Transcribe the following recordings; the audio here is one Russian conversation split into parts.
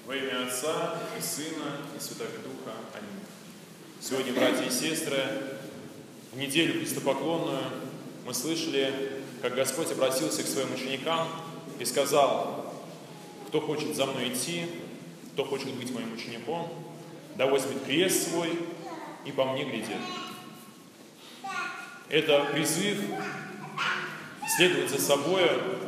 Во имя Отца и Сына и Святого Духа. Аминь. Сегодня, братья и сестры, в неделю крестопоклонную мы слышали, как Господь обратился к своим ученикам и сказал: кто хочет за мной идти, кто хочет быть моим учеником, да возьмет крест свой и по мне глядит. Это призыв следовать за собой,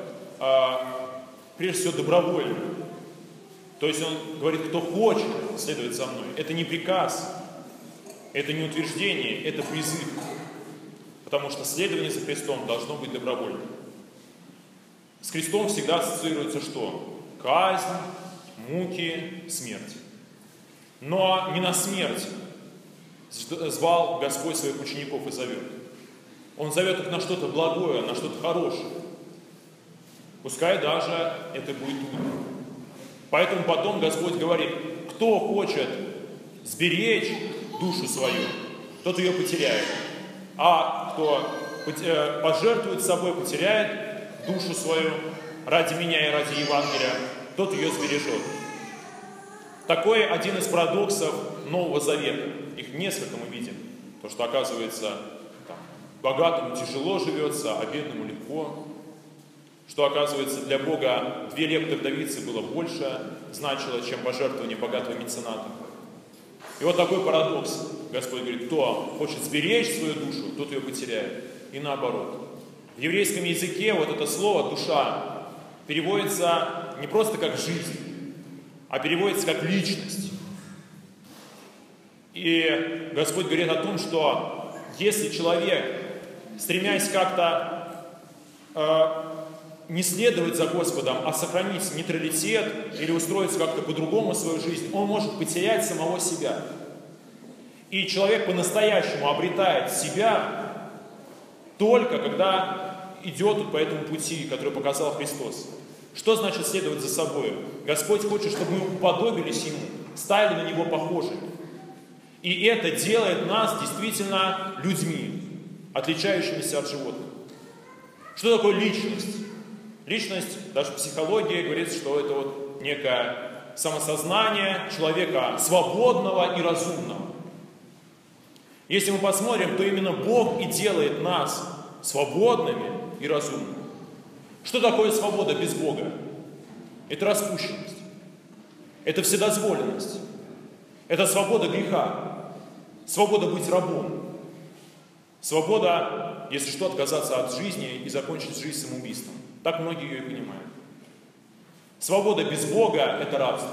прежде всего, добровольно. То есть он говорит, кто хочет следовать за мной. Это не приказ, это не утверждение, это призыв. Потому что следование за Христом должно быть добровольным. С крестом всегда ассоциируется что? Казнь, муки, смерть. Но не на смерть звал Господь своих учеников и зовет. Он зовет их на что-то благое, на что-то хорошее. Пускай даже это будет трудно. Поэтому потом Господь говорит, кто хочет сберечь душу свою, тот ее потеряет. А кто пожертвует собой, потеряет душу свою ради меня и ради Евангелия, тот ее сбережет. Такой один из парадоксов Нового Завета. Их несколько мы видим. То, что оказывается, богатому тяжело живется, а бедному легко. Что, оказывается, для Бога 2 лепты вдовицы было больше значило, чем пожертвование богатого мецената. И вот такой парадокс. Господь говорит, кто хочет сберечь свою душу, тот ее потеряет. И наоборот. В еврейском языке вот это слово «душа» переводится не просто как «жизнь», а переводится как «личность». И Господь говорит о том, что если человек, стремясь как-то не следовать за Господом, а сохранить нейтралитет или устроиться как-то по-другому в свою жизнь, он может потерять самого себя. И человек по-настоящему обретает себя только когда идет по этому пути, который показал Христос. Что значит следовать за собой? Господь хочет, чтобы мы уподобились Ему, стали на Него похожими. И это делает нас действительно людьми, отличающимися от животных. Что такое личность? Личность, даже в психологии говорится, что это вот некое самосознание человека свободного и разумного. Если мы посмотрим, то именно Бог и делает нас свободными и разумными. Что такое свобода без Бога? Это распущенность. Это вседозволенность. Это свобода греха. Свобода быть рабом. Свобода, если что, отказаться от жизни и закончить жизнь самоубийством. Так многие ее и понимают. Свобода без Бога – это рабство.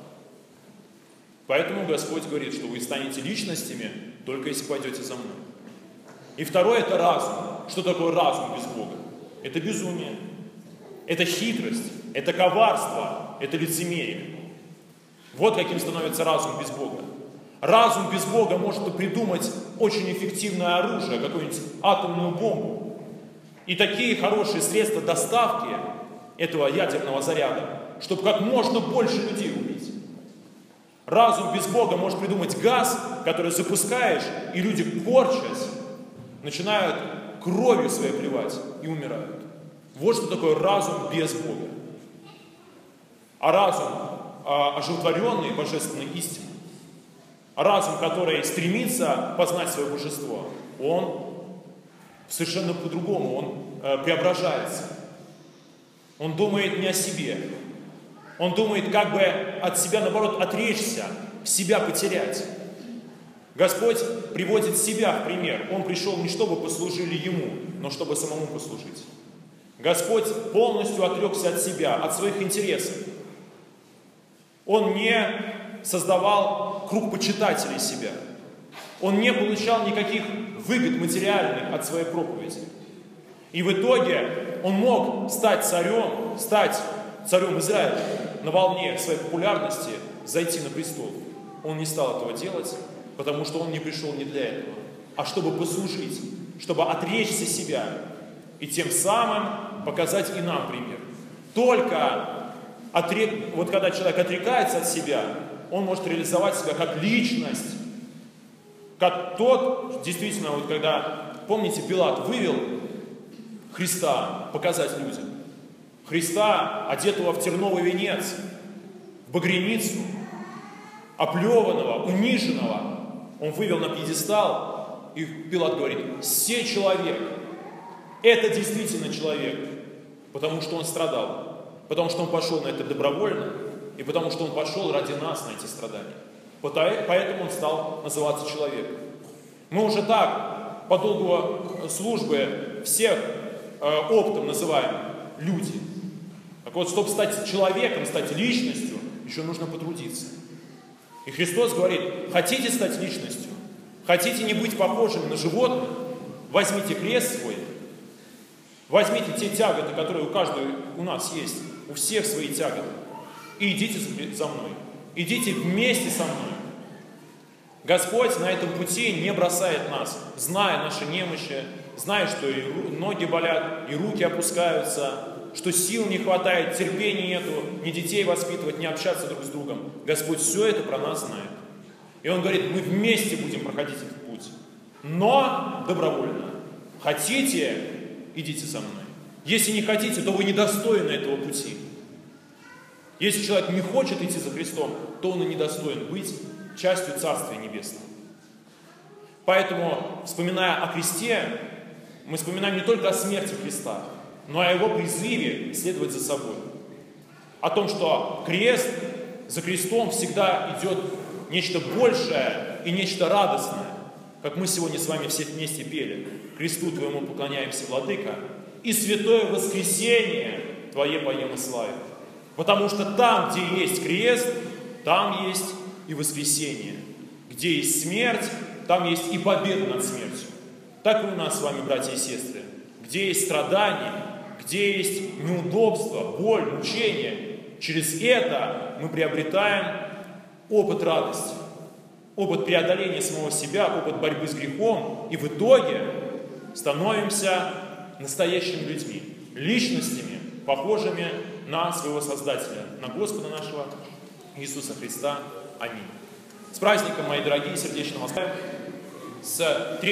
Поэтому Господь говорит, что вы станете личностями, только если пойдете за мной. И второе – это разум. Что такое разум без Бога? Это безумие. Это хитрость. Это коварство. Это лицемерие. Вот каким становится разум без Бога. Разум без Бога может придумать очень эффективное оружие, какую-нибудь атомную бомбу. И такие хорошие средства доставки этого ядерного заряда, чтобы как можно больше людей убить. Разум без Бога может придумать газ, который запускаешь, и люди, корчась, начинают кровью своей плевать и умирают. Вот что такое разум без Бога. А разум, оживотворенный божественной истиной, разум, который стремится познать свое божество, он совершенно по-другому, он преображается. Он думает не о себе. Он думает, как бы от себя, наоборот, отречься, себя потерять. Господь приводит себя в пример. Он пришел не чтобы послужили Ему, но чтобы самому послужить. Господь полностью отрекся от себя, от своих интересов. Он не создавал круг почитателей себя. Он не получал никаких выгод материальных от своей проповеди. И в итоге он мог стать царем Израиля на волне своей популярности, зайти на престол. Он не стал этого делать, потому что он не пришел не для этого, а чтобы послужить, чтобы отречься себя и тем самым показать и нам пример. Только вот когда человек отрекается от себя, он может реализовать себя как личность, как тот, действительно, вот когда, помните, Пилат вывел Христа показать людям. Христа, одетого в терновый венец, в багряницу, оплеванного, униженного, он вывел на пьедестал, и Пилат говорит: «Сей человек, это действительно человек», потому что он страдал, потому что он пошел на это добровольно, и потому что он пошел ради нас на эти страдания. Поэтому он стал называться человеком. Мы уже так по долгу службы всех оптом называем люди. Так вот, чтобы стать человеком, стать личностью, еще нужно потрудиться. И Христос говорит: хотите стать личностью, хотите не быть похожими на животных, возьмите крест свой, возьмите те тяготы, которые у каждого у нас есть, у всех свои тяготы, и идите за мной, идите вместе со мной. Господь на этом пути не бросает нас, зная наши немощи, зная, что и ноги болят, и руки опускаются, что сил не хватает, терпения нету, ни детей воспитывать, ни общаться друг с другом. Господь все это про нас знает. И Он говорит: мы вместе будем проходить этот путь, но добровольно. Хотите, идите за мной. Если не хотите, то вы недостойны этого пути. Если человек не хочет идти за Христом, то он и недостоин быть частью Царствия Небесного. Поэтому, вспоминая о кресте, мы вспоминаем не только о смерти Христа, но и о Его призыве следовать за собой. О том, что крест, за крестом всегда идет нечто большее и нечто радостное. Как мы сегодня с вами все вместе пели: «Кресту Твоему поклоняемся, Владыка, и святое воскресение Твое поем и славим». Потому что там, где есть крест, там есть и воскресение. Где есть смерть, там есть и победа над смертью. Так и у нас с вами, братья и сестры. Где есть страдания, где есть неудобства, боль, мучение, через это мы приобретаем опыт радости, опыт преодоления самого себя, опыт борьбы с грехом, и в итоге становимся настоящими людьми, личностями, похожими на своего Создателя, на Господа нашего Иисуса Христа. Аминь. С праздником, мои дорогие, сердечно вас поздравляю.